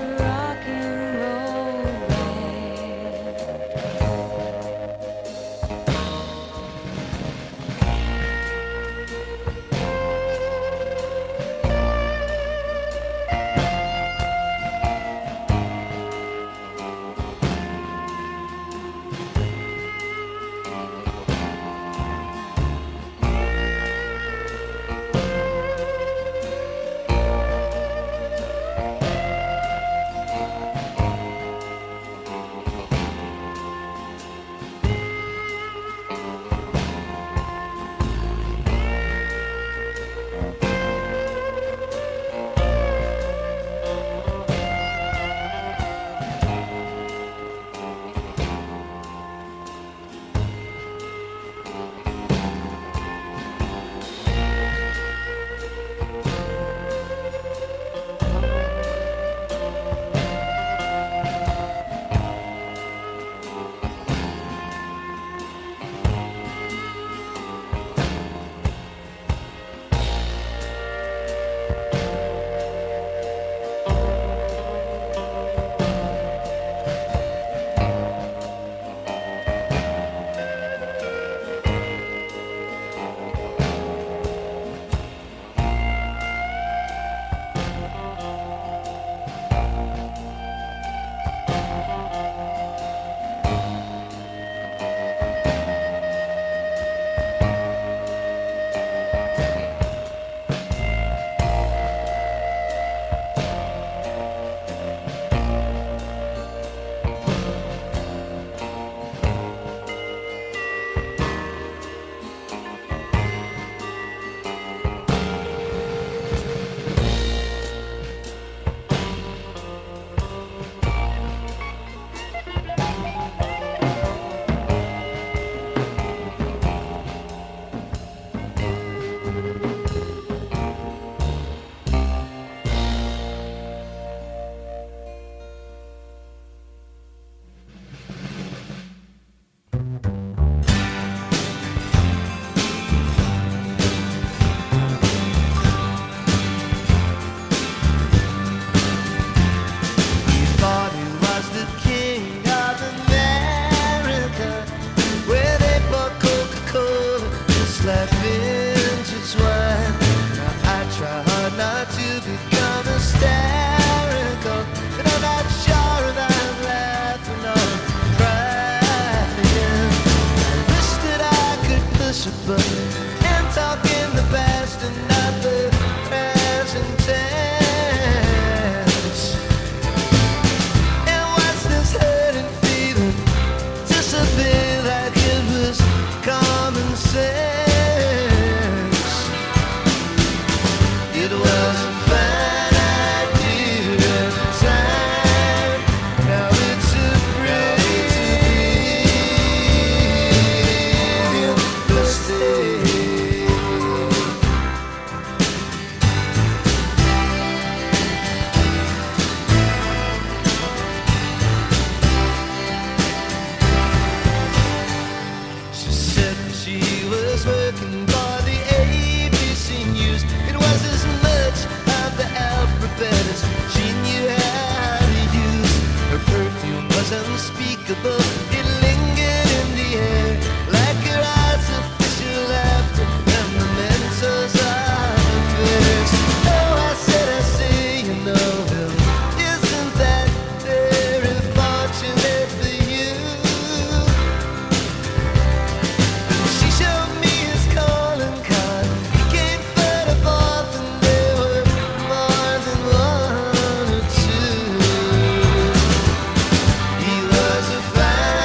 He was a fan.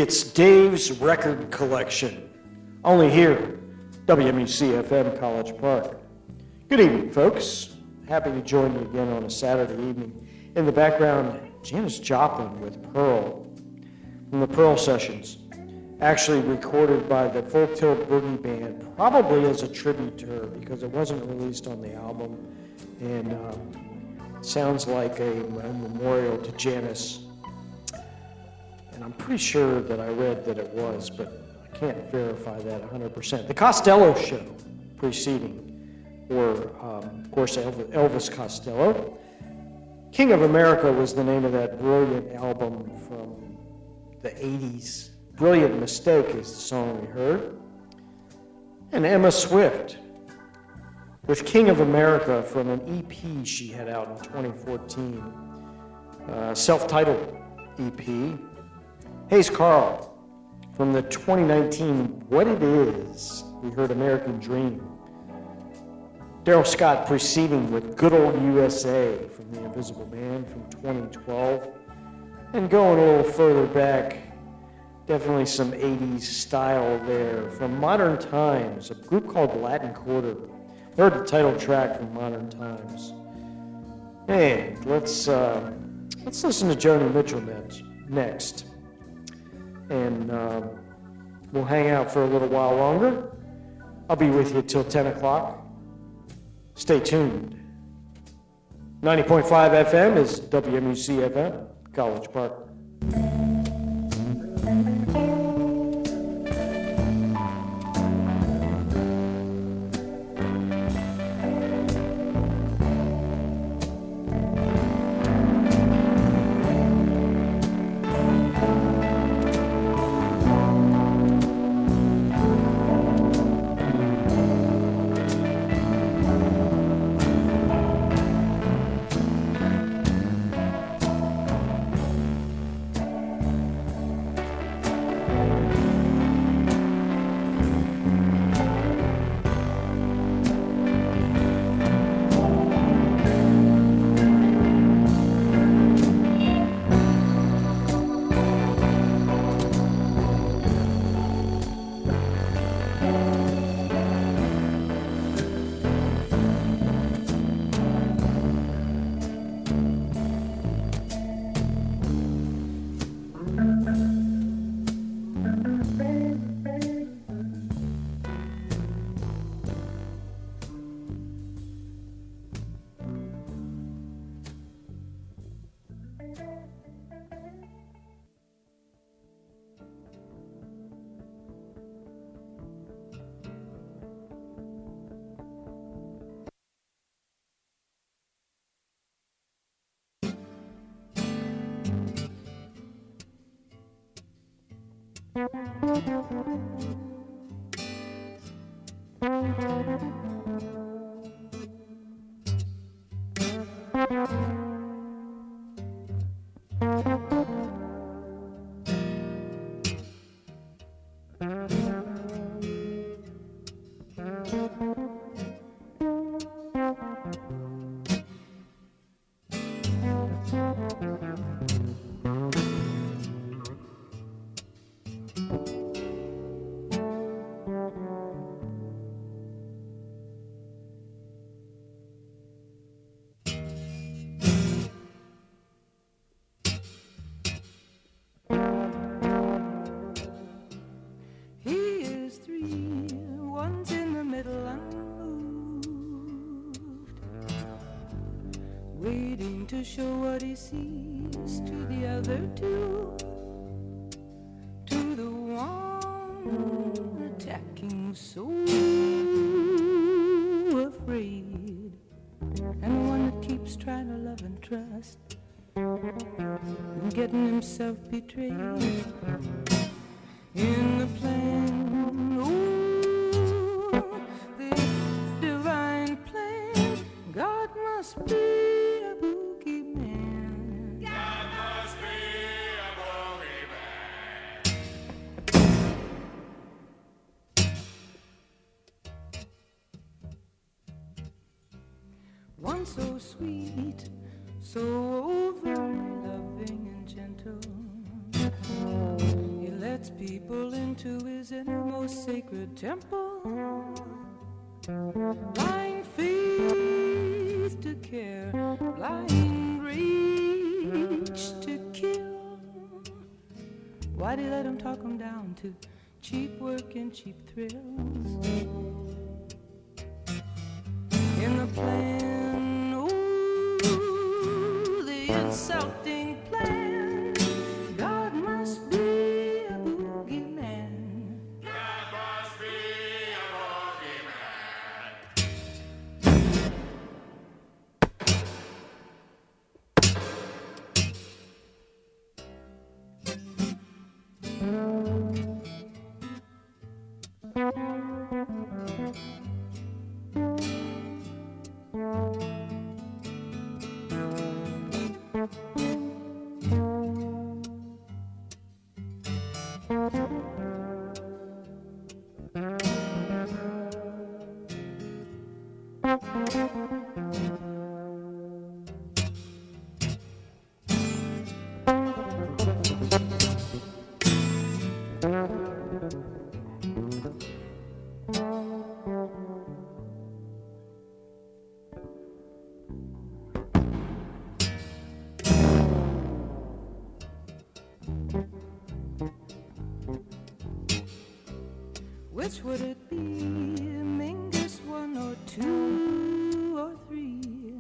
It's Dave's Record Collection, only here, WMUC-FM College Park. Good evening, folks. Happy to join you again on a Saturday evening. In the background, Janis Joplin with Pearl, from the Pearl Sessions, actually recorded by the Full Tilt Boogie Band, probably as a tribute to her because it wasn't released on the album, and sounds like a memorial to Janis. And I'm pretty sure that I read that it was, but I can't verify that 100%. The Costello Show preceding, or of course Elvis Costello. King of America was the name of that brilliant album from the 80s. Brilliant Mistake is the song we heard. And Emma Swift with King of America from an EP she had out in 2014. Self-titled EP. Hayes Carll from the 2019 What It Is, we heard American Dream. Daryl Scott preceding with Good Old USA from the Invisible Man from 2012. And going a little further back, definitely some 80s style there from Modern Times, a group called Latin Quarter. Heard the title track from Modern Times. And let's listen to Joni Mitchell next. And we'll hang out for a little while longer. I'll be with you till 10 o'clock. Stay tuned. 90.5 FM is WMUC-FM, College Park. To show what he sees to the other two, to the one attacking so afraid, and the one that keeps trying to love and trust and getting himself betrayed in the plan. Oh, the divine plan. God must be one so sweet, so overly loving and gentle. He let most sacred temple, blind faith to care, blind rage to kill. Why'd he let him talk him down to cheap work and cheap thrills? In the plan, ooh, the insulting plan, God must be a boogeyman. God must be a Which would it be, Mingus 1 or 2 or 3?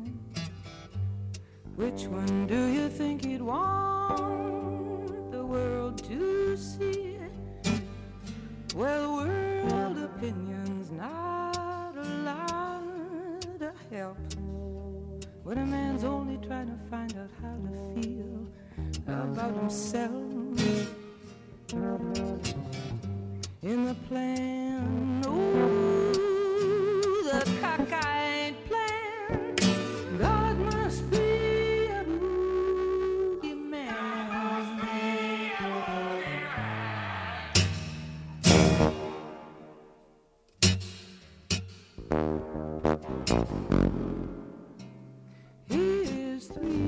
Which one do you think he'd want the world to see? Well, world opinion's not a lot of help when a man's only trying to find out how to feel about himself. In the plan, ooh, the cockeyed plan, God must be a boogeyman. He is 3.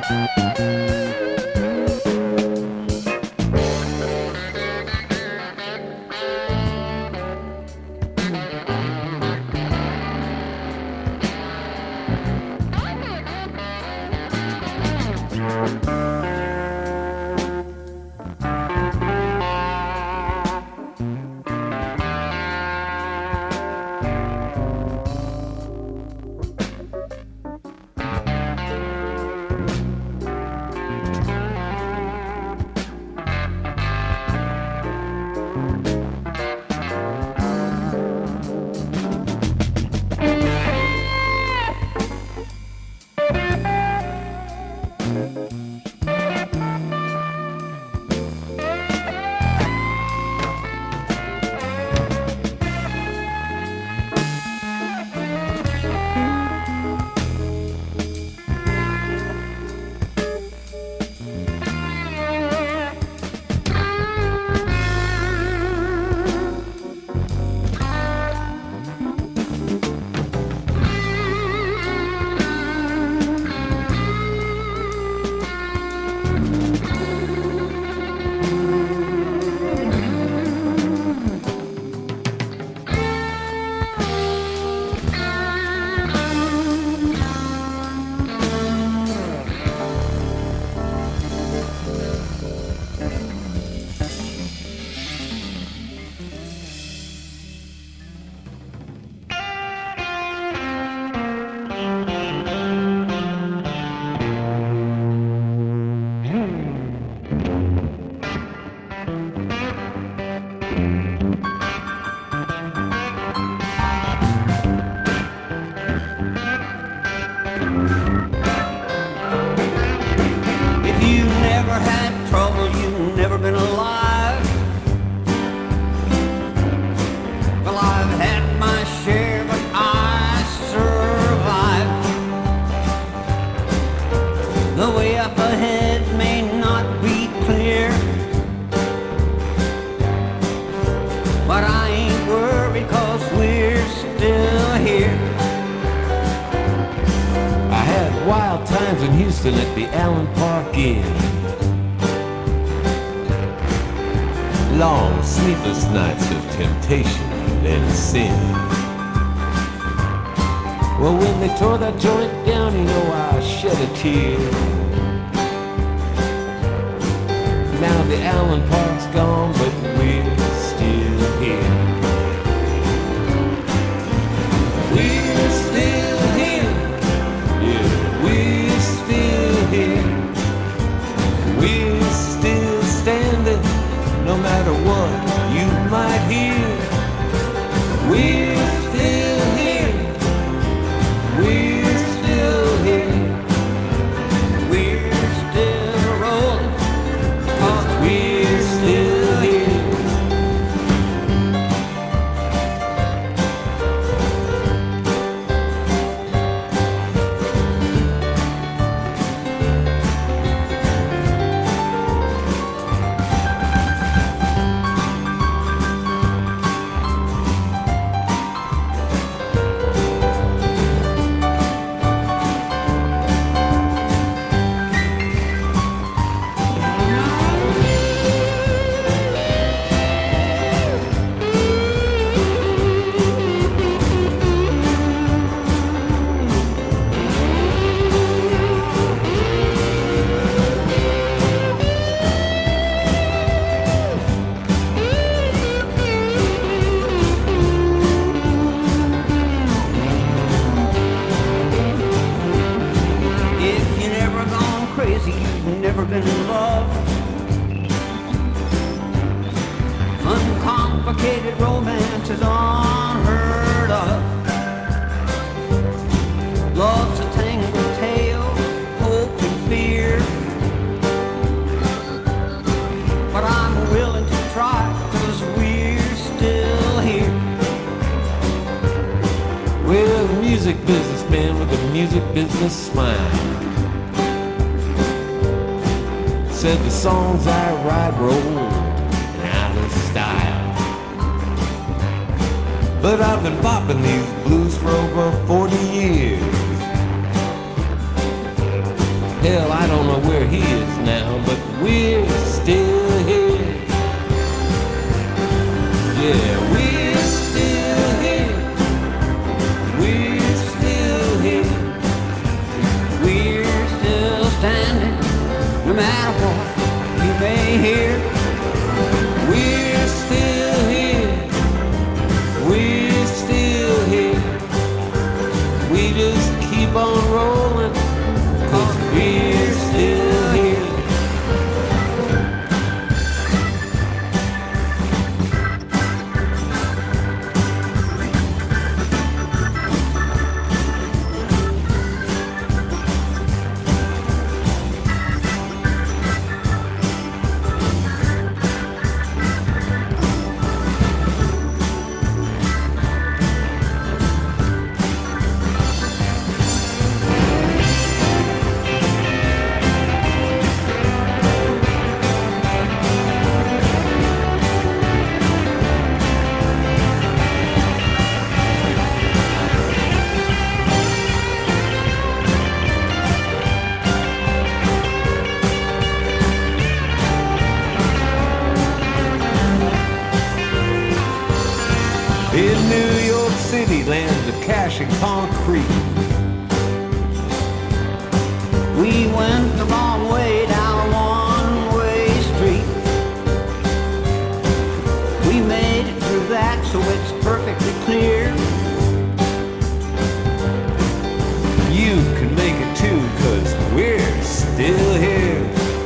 In Houston at the Allen Park Inn. Long sleepless nights of temptation and sin. Well, when they tore that joint down, you know I shed a tear. Now the Allen Park's gone, but we're still here. We're still here. Yeah, we're still here. We're still standing, no matter what you might hear. We're still here. We're still here. We're still rolling, 'cause we're still here. Uncomplicated romance is unheard of. Love's a tangled tale, hope and fear. But I'm willing to try, 'cause we're still here. Well, the music businessman with a music business smile said the songs I write roll out of style. But I've been bopping these blues for over 40 years. Hell, I don't know where he is now, but we're still here. Yeah, we're still here. We're still here. We're still standing, no matter what you may hear. We're still here. We're still here. We just keep on rolling, 'cause we're still here. In New York City, land of cash and concrete. We went the wrong way down a one-way street. We made it through that, so it's perfectly clear. You can make it too, 'cause we're still here.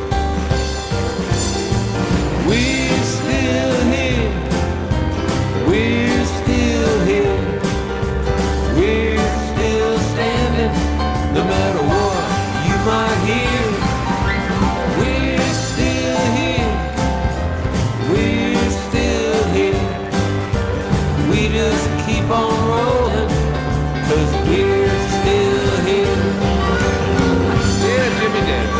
We're still here. We're still here. We're still standing, no matter what you might hear. We're still here. We're still here. We just keep on rolling, 'cause we're still here. Yeah, Jimmy did.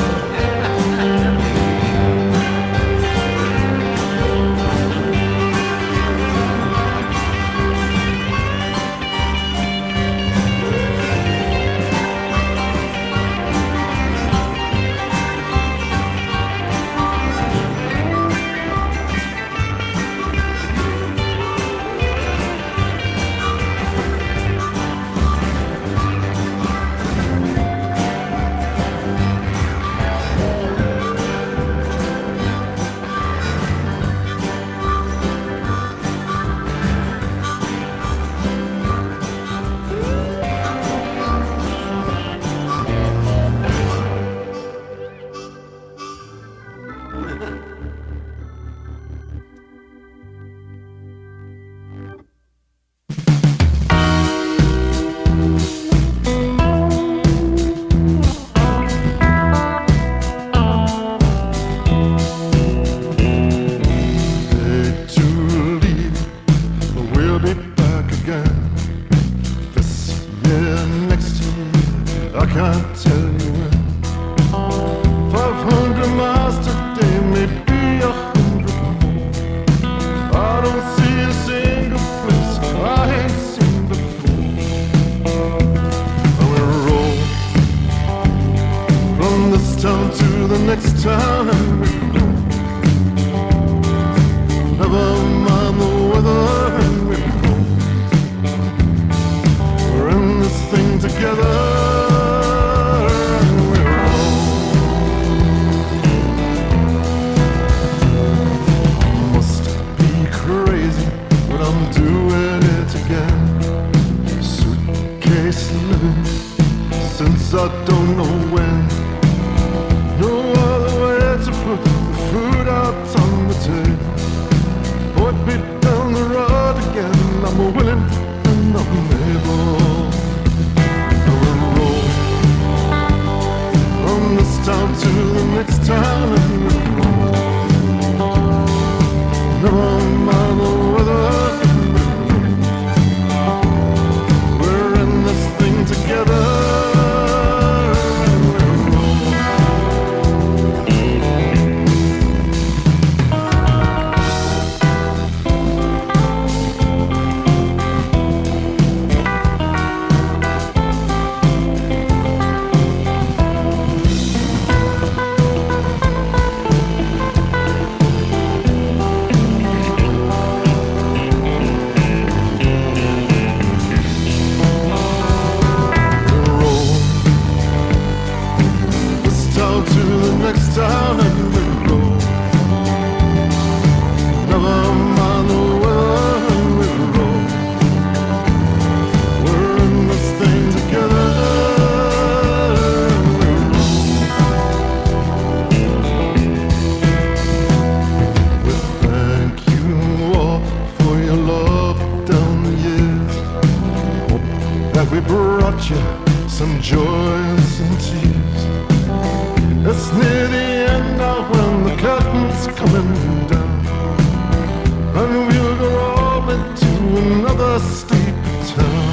and down, and we'll go rolling to another sleepy town.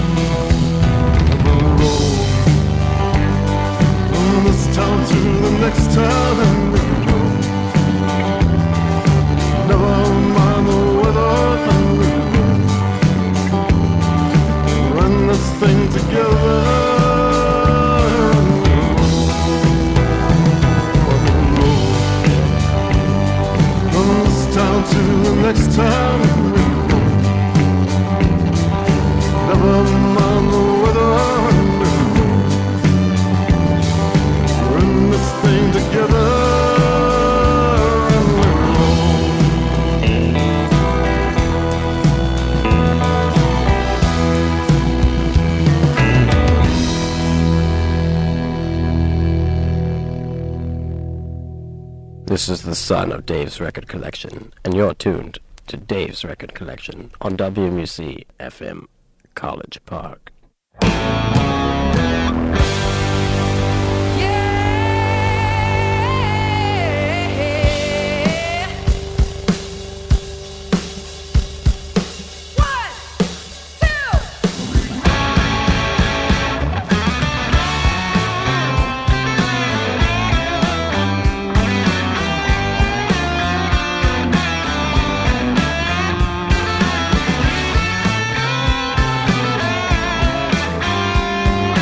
We'll roll from this town to the next town, and we'll go. Never mind the weather, and we'll go. Run this thing together. Town to the next town, never mind the weather, we're in this thing together, and we're This is the son of Dave's Record Collection, and you're tuned to Dave's Record Collection on WMUC FM College Park. One,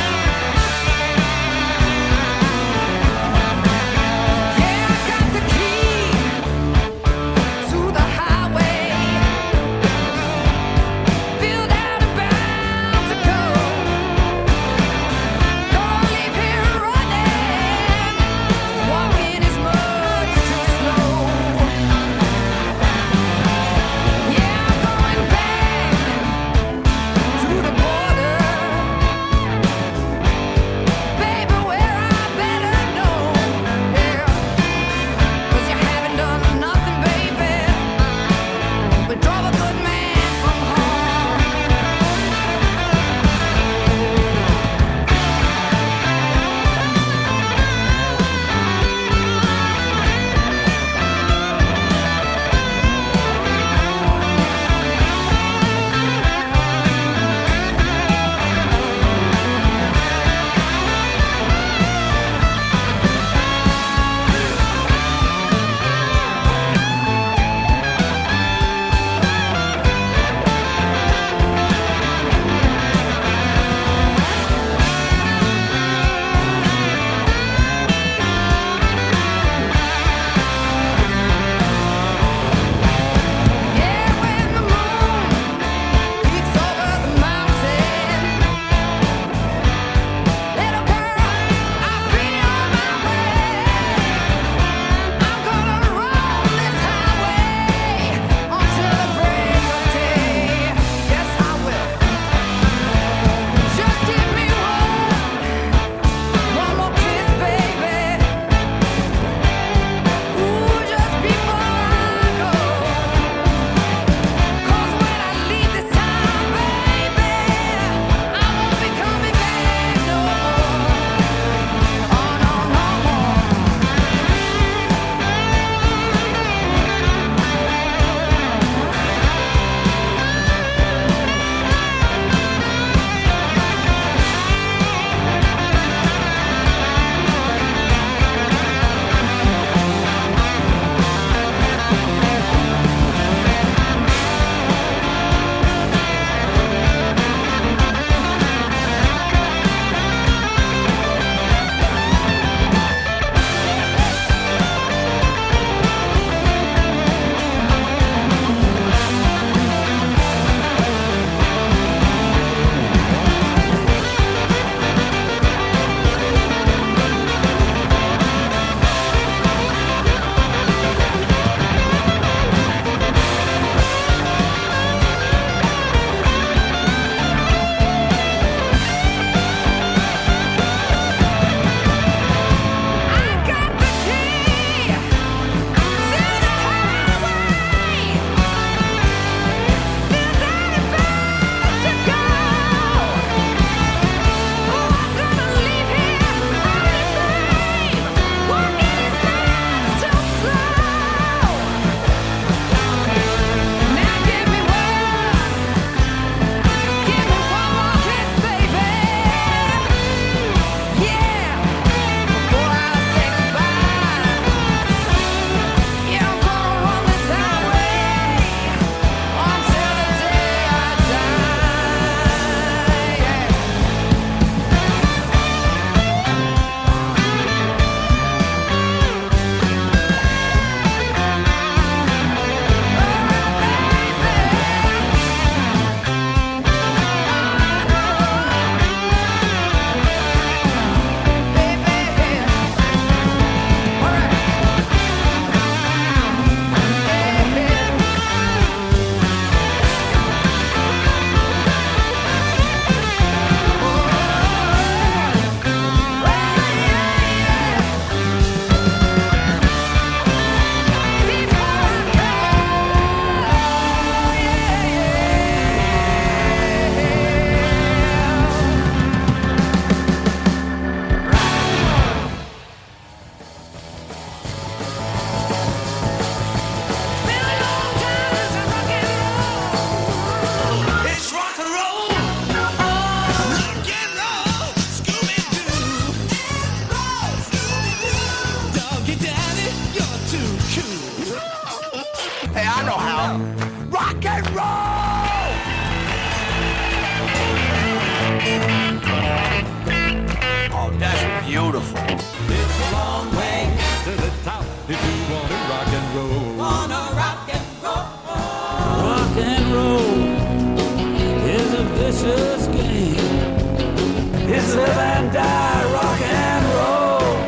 beautiful. It's a long way to the top if you want to rock and roll. Wanna rock and roll. Rock and roll is a vicious game. It's live and die rock and roll.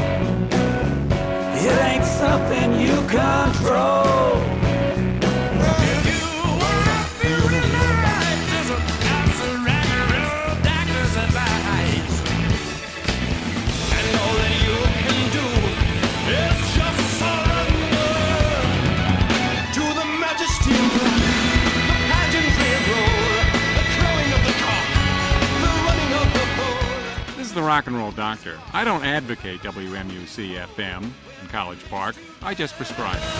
It ain't something you control. If you wanna feel the light, there's a thousand road doctors advice. And all that you can do is just surrender To the majesty of life, the pageantry of roll, the crowing of the cock, the running of the bull. This is the Rock and Roll Doctor. I don't advocate WMUC FM in College Park. I just prescribe it.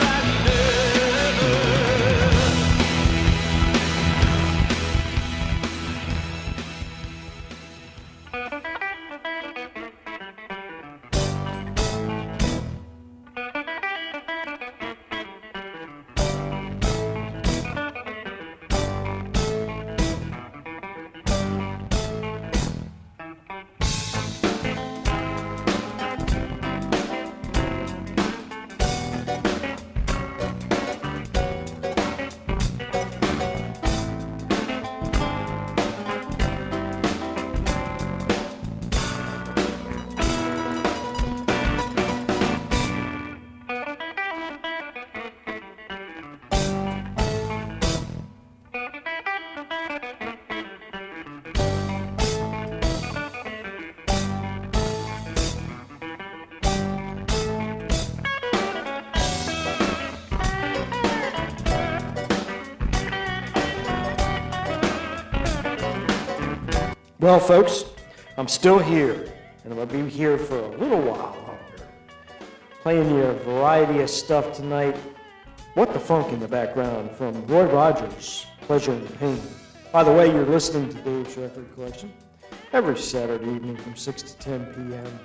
Well, folks, I'm still here, and I'm going to be here for a little while longer. Playing you a variety of stuff tonight. What the Funk in the background from Roy Rogers, Pleasure and Pain. By the way, you're listening to Dave's Record Collection every Saturday evening from 6 to 10 p.m.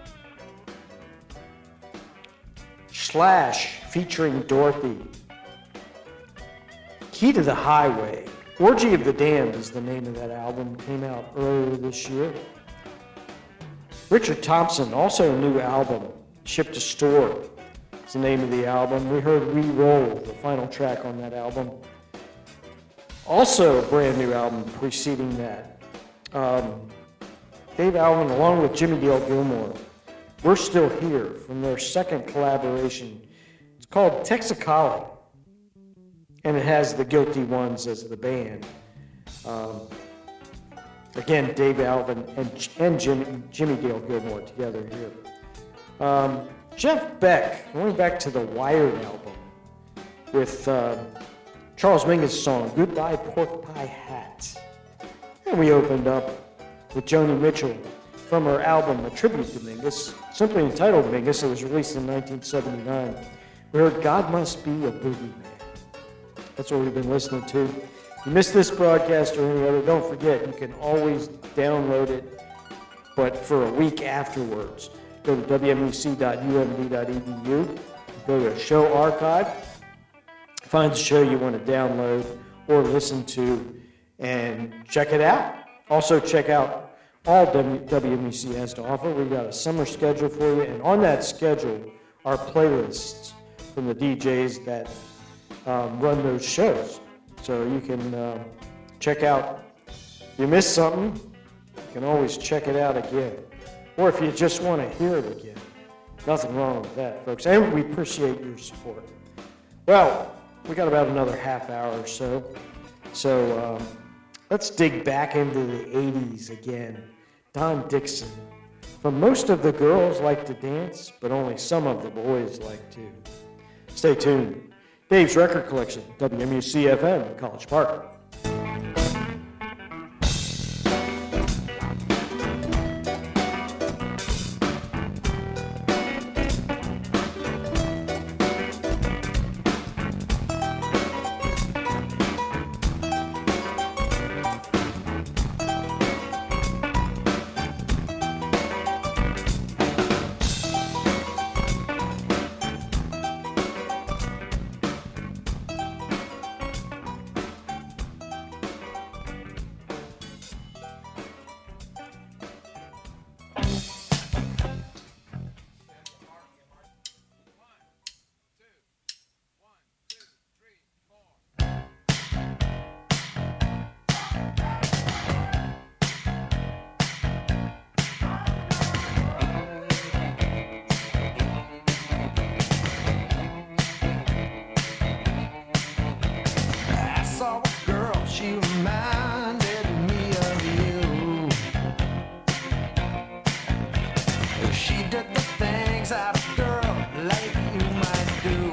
Slash featuring Dorothy. Key to the Highway. Orgy of the Damned is the name of that album. Came out earlier this year. Richard Thompson, also a new album. Ship to Store is the name of the album. We heard Re-Roll, the final track on that album. Also a brand new album preceding that. Dave Alvin, along with Jimmy Dale Gilmore, We're Still Here, from their second collaboration. It's called Texicali. And it has the Guilty Ones as the band. Again, Dave Alvin and Jimmy Dale Gilmore together here. Jeff Beck, going back to the Wired album with Charles Mingus' song, Goodbye Pork Pie Hat. And we opened up with Joni Mitchell from her album, a tribute to Mingus, simply entitled Mingus. It was released in 1979. We heard God Must Be a Boogeyman. That's what we've been listening to. If you missed this broadcast or any other, don't forget, you can always download it, but for a week afterwards. Go to wmuc.umd.edu, go to Show Archive, find the show you want to download or listen to, and check it out. Also check out all WMUC has to offer. We've got a summer schedule for you, and on that schedule are playlists from the DJs that run those shows. So you can check out, if you missed something, you can always check it out again. Or if you just want to hear it again, nothing wrong with that, folks. And we appreciate your support. Well, we got about another half hour or so. So let's dig back into the 80s again. Don Dixon. From Most of the Girls Like to Dance, but only some of the boys like to. Stay tuned. Dave's Record Collection, WMUC FM, College Park. She did the things that a girl like you might do.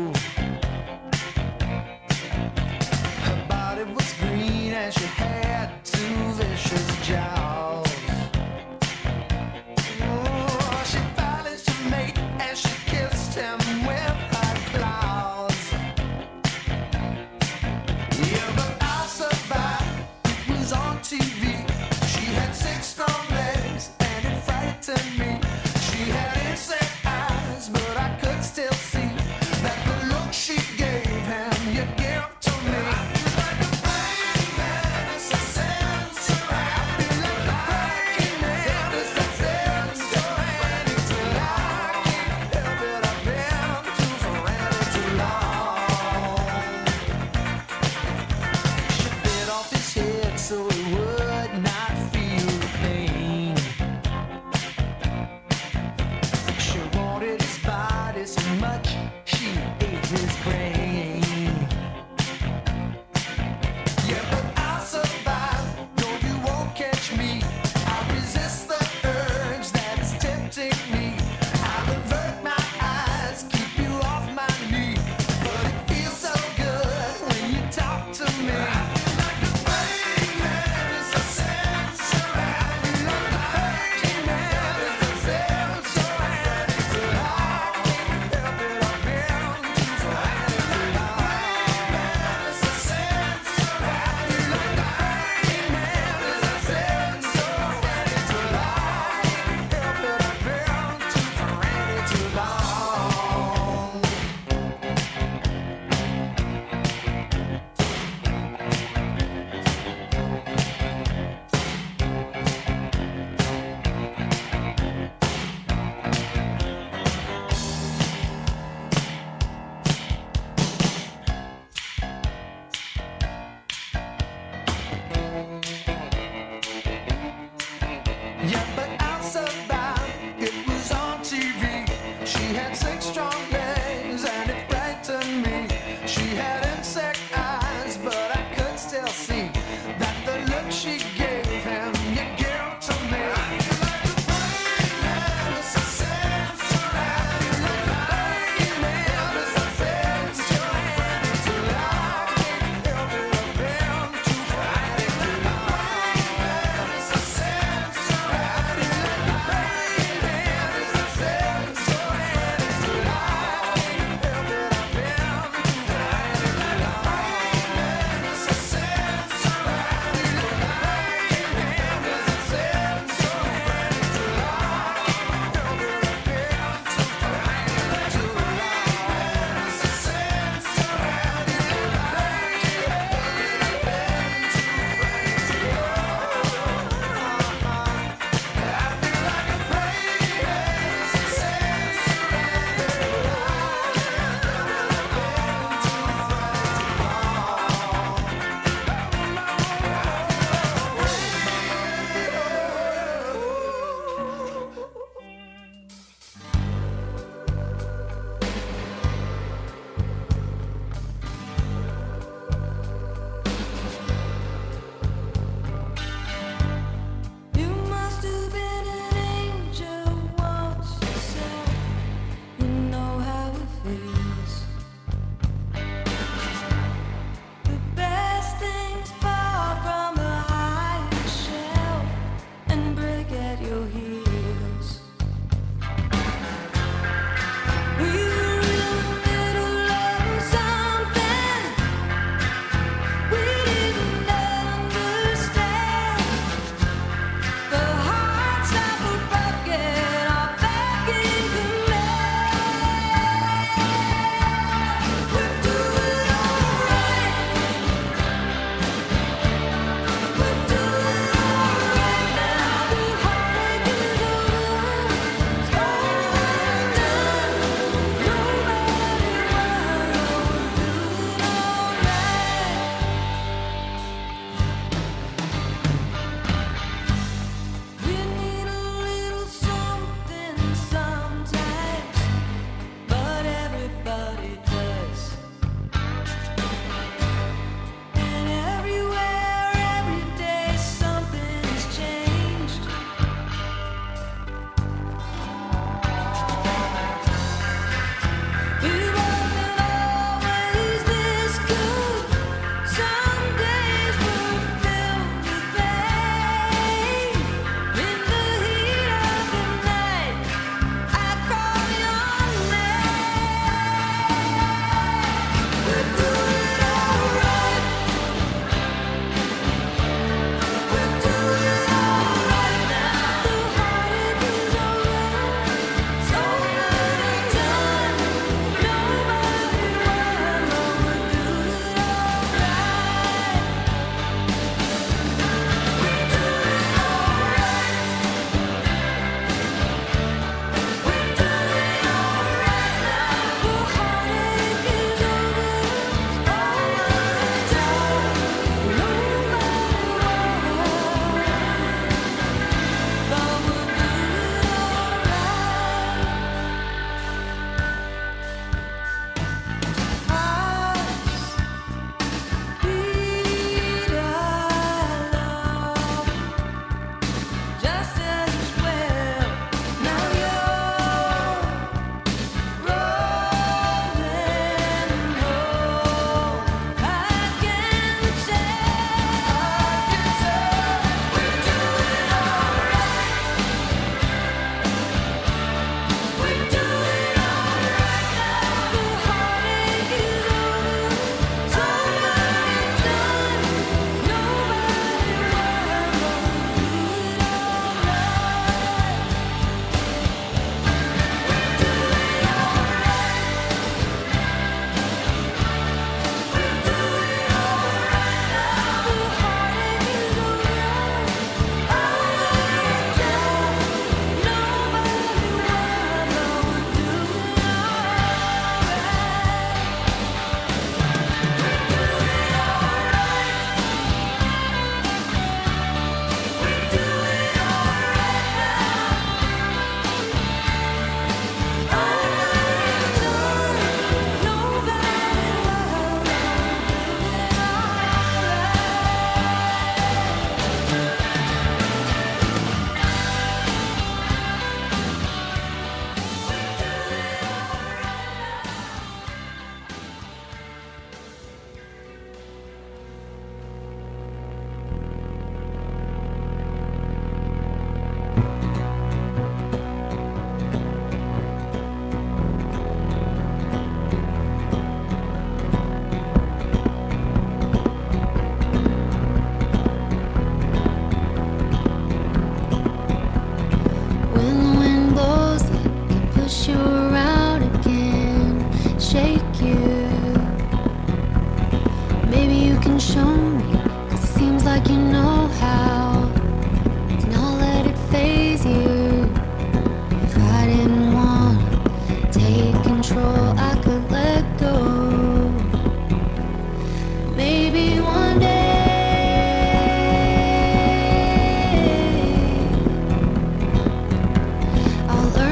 Her body was green and she had two vicious jaws. Oh, she polished her mate and she kissed him with her claws. Yeah, but I survived. It was on TV. She had 6 strong legs and it frightened me. She had insect eyes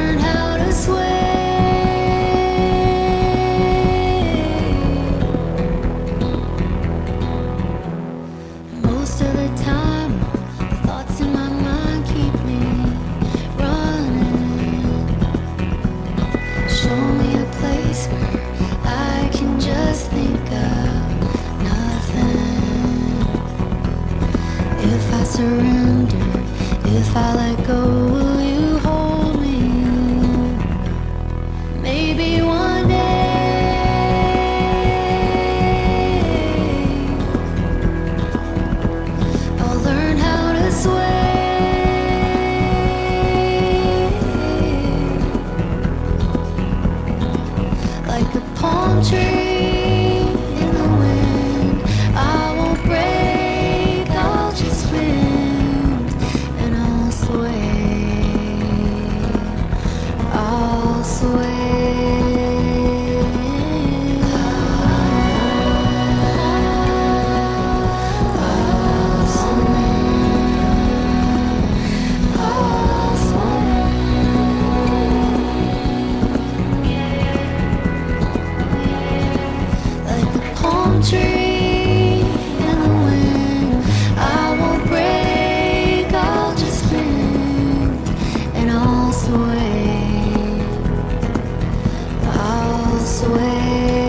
learned how to sway. Most of the time, the thoughts in my mind keep me running. Show me a place where I can just think of nothing. If I surrender, if I let go, will you hold me? Maybe one day I'll learn how to sway. Like a palm tree in the wind, I won't break, I'll just bend and I'll sway, I'll sway. I'll like a palm tree in the wind, I won't break, I'll just bend and I'll sway, I'll sway.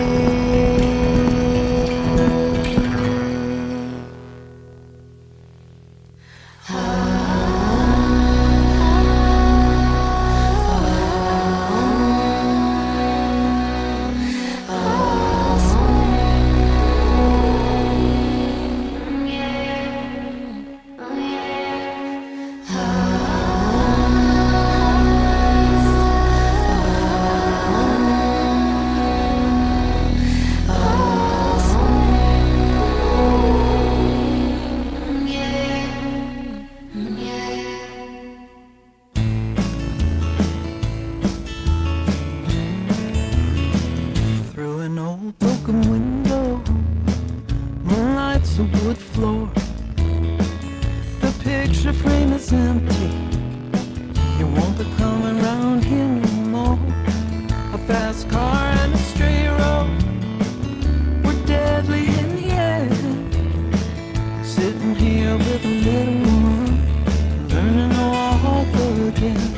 Through an old broken window, moonlight's a wood floor. The picture frame is empty. You won't be coming round here no more. A fast car and a stray road were deadly in the end. Sitting here with a little one, learning to walk again.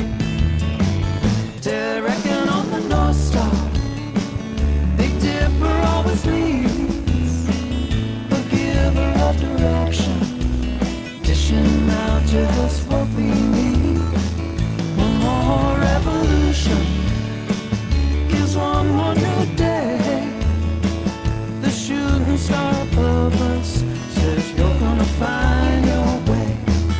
Derek on the North Star, Big Dipper always leads, a giver of direction, dishing out just what we need. One more revolution gives one more new day. The shooting star above us says you're gonna find your way.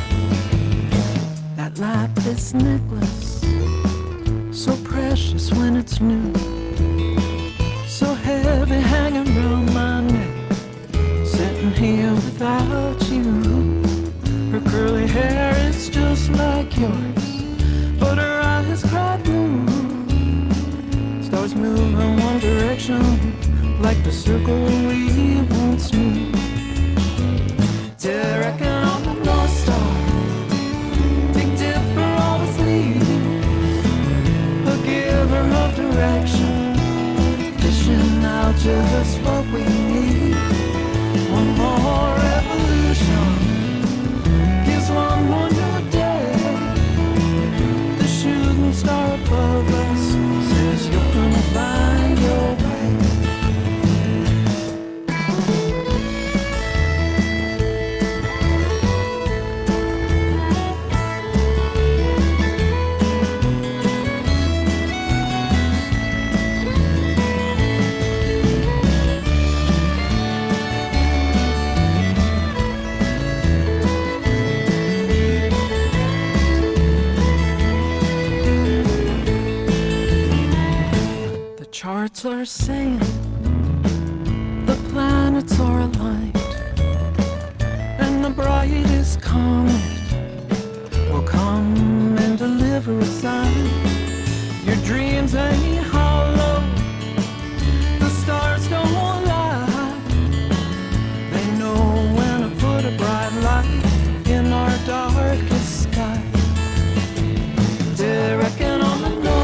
That lapis necklace, so precious when it's new, so heavy hanging round my neck, sitting here without you. Her curly hair is just like yours, but her eyes cry blue. Stars move in one direction, like the circle we once knew. Derek on the North Star, Big Dipper always leads, a giver of direction, dishing out just what we need. One more revolution gives one more new day. The shooting star above us says you're gonna find your way. Charts are saying the planets are aligned, and the brightest comet will come and deliver a sign. Your dreams ain't hollow, the stars don't lie. They know when to put a bright light in our darkest sky. Derek on the north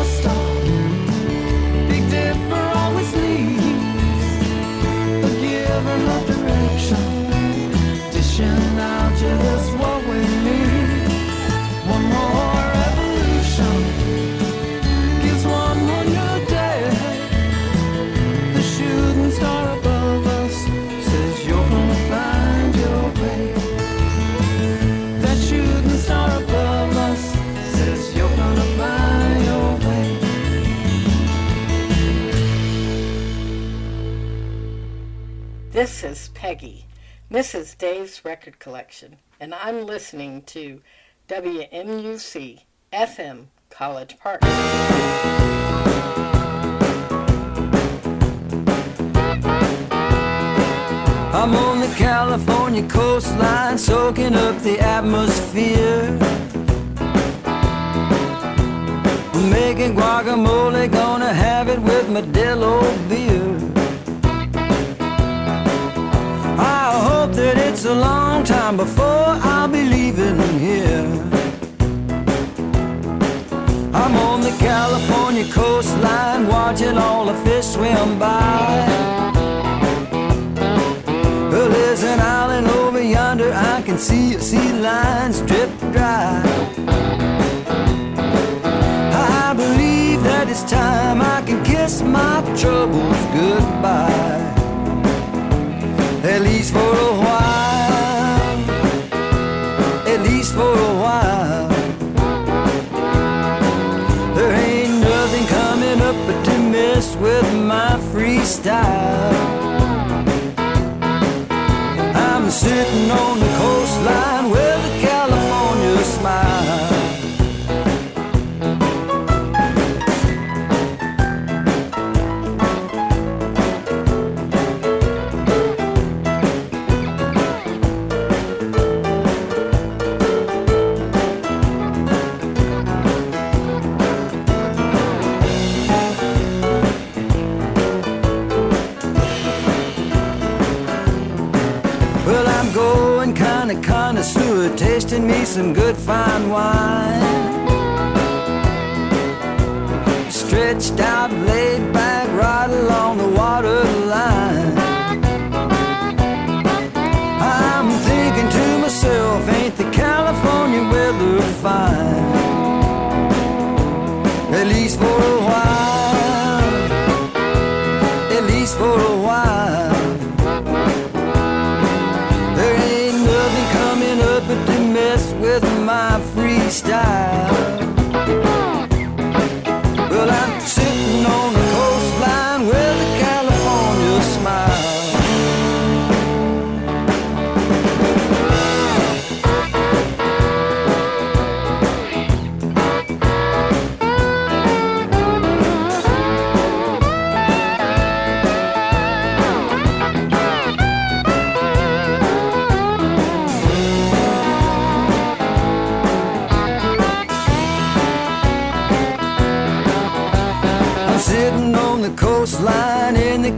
This is Peggy, Mrs. Dave's Record Collection, and I'm listening to WMUC FM College Park. I'm on the California coastline, soaking up the atmosphere. Making guacamole, gonna have it with Modelo beer. I hope that it's a long time before I'll be leaving here. I'm on the California coastline, watching all the fish swim by. Well, there's an island over yonder, I can see sea lines drip dry. I believe that it's time I can kiss my troubles goodbye. At least for a while, at least for a while. There ain't nothing coming up but to mess with my freestyle. I'm sitting on the coastline with a California smile. Connoisseur, tasting me some good fine wine. Stretched out, laid back, right along the water line. I'm thinking to myself, ain't the California weather fine? At least for a while, at least for a while. But to mess with my freestyle. Well, I'm sitting on the coastline with a California smile. Sitting on the coastline in the